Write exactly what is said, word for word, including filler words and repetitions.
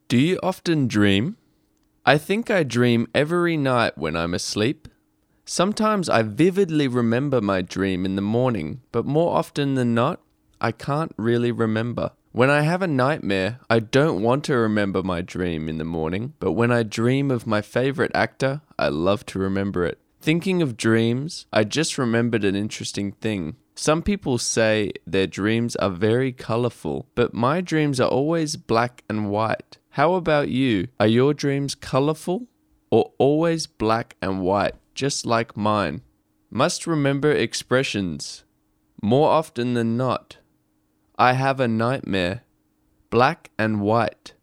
Do you often dream? I think I dream every night when I'm asleep. Sometimes I vividly remember my dream in the morning, but more often than not, I can't really remember. When I have a nightmare, I don't want to remember my dream in the morning, but when I dream of my favorite actor, I love to remember it. Thinking of dreams, I just remembered an interesting thing. Some people say their dreams are very colorful, but my dreams are always black and white. How about you? Are your dreams colorful or always black and white, just like mine? Must remember expressions. More often than not, I have a nightmare. Black and white.